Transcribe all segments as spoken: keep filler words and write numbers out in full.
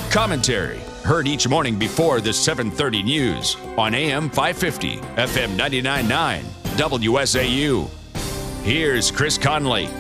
Commentary, heard each morning before the seven thirty news on A M five fifty, F M ninety-nine point nine, W S A U. Here's Chris Conley.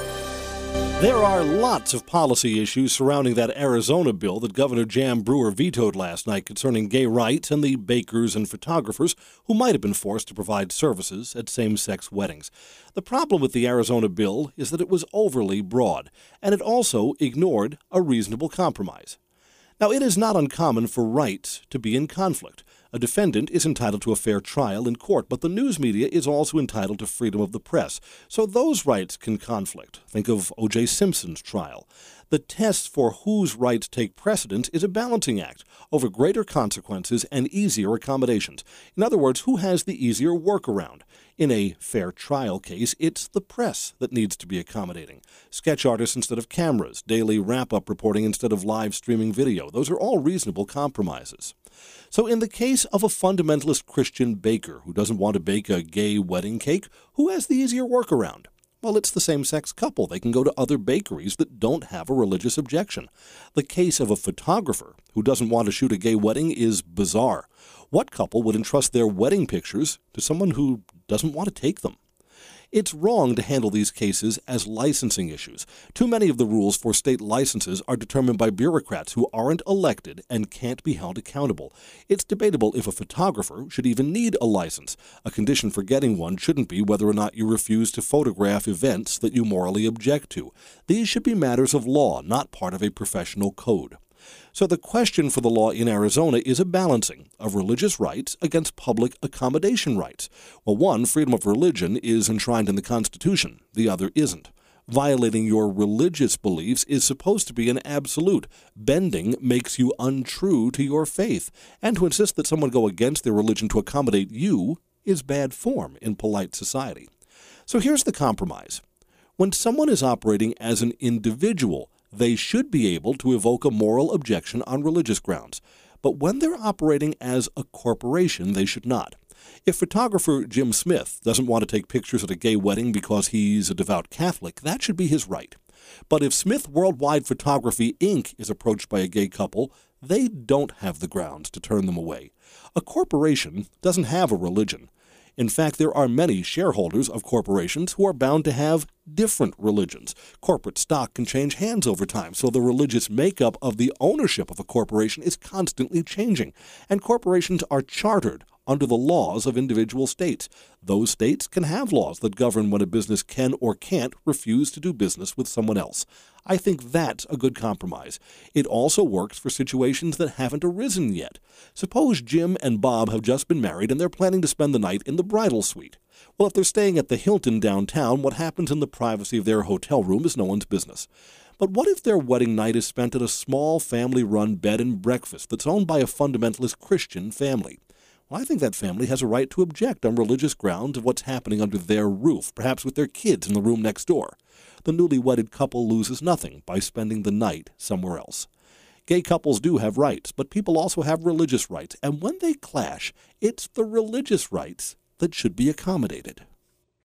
There are lots of policy issues surrounding that Arizona bill that Governor Jan Brewer vetoed last night concerning gay rights and the bakers and photographers who might have been forced to provide services at same-sex weddings. The problem with the Arizona bill is that it was overly broad, and it also ignored a reasonable compromise. Now, it is not uncommon for rights to be in conflict. A defendant is entitled to a fair trial in court, but the news media is also entitled to freedom of the press. So those rights can conflict. Think of O J Simpson's trial. The test for whose rights take precedence is a balancing act over greater consequences and easier accommodations. In other words, who has the easier workaround? In a fair trial case, it's the press that needs to be accommodating. Sketch artists instead of cameras, daily wrap-up reporting instead of live streaming video. Those are all reasonable compromises. So in the case of a fundamentalist Christian baker who doesn't want to bake a gay wedding cake, who has the easier workaround? Well, it's the same-sex couple. They can go to other bakeries that don't have a religious objection. The case of a photographer who doesn't want to shoot a gay wedding is bizarre. What couple would entrust their wedding pictures to someone who doesn't want to take them? It's wrong to handle these cases as licensing issues. Too many of the rules for state licenses are determined by bureaucrats who aren't elected and can't be held accountable. It's debatable if a photographer should even need a license. A condition for getting one shouldn't be whether or not you refuse to photograph events that you morally object to. These should be matters of law, not part of a professional code. So the question for the law in Arizona is a balancing of religious rights against public accommodation rights. Well, one, freedom of religion, is enshrined in the Constitution. The other isn't. Violating your religious beliefs is supposed to be an absolute. Bending makes you untrue to your faith. And to insist that someone go against their religion to accommodate you is bad form in polite society. So here's the compromise. When someone is operating as an individual, they should be able to evoke a moral objection on religious grounds. But when they're operating as a corporation, they should not. If photographer Jim Smith doesn't want to take pictures at a gay wedding because he's a devout Catholic, that should be his right. But if Smith Worldwide Photography, Incorporated is approached by a gay couple, they don't have the grounds to turn them away. A corporation doesn't have a religion. In fact, there are many shareholders of corporations who are bound to have different religions. Corporate stock can change hands over time, so the religious makeup of the ownership of a corporation is constantly changing. And corporations are chartered under the laws of individual states. Those states can have laws that govern when a business can or can't refuse to do business with someone else. I think that's a good compromise. It also works for situations that haven't arisen yet. Suppose Jim and Bob have just been married and they're planning to spend the night in the bridal suite. Well, if they're staying at the Hilton downtown, what happens in the privacy of their hotel room is no one's business. But what if their wedding night is spent at a small family-run bed and breakfast that's owned by a fundamentalist Christian family? Well, I think that family has a right to object on religious grounds of what's happening under their roof, perhaps with their kids in the room next door. The newly wedded couple loses nothing by spending the night somewhere else. Gay couples do have rights, but people also have religious rights, and when they clash, it's the religious rights that should be accommodated.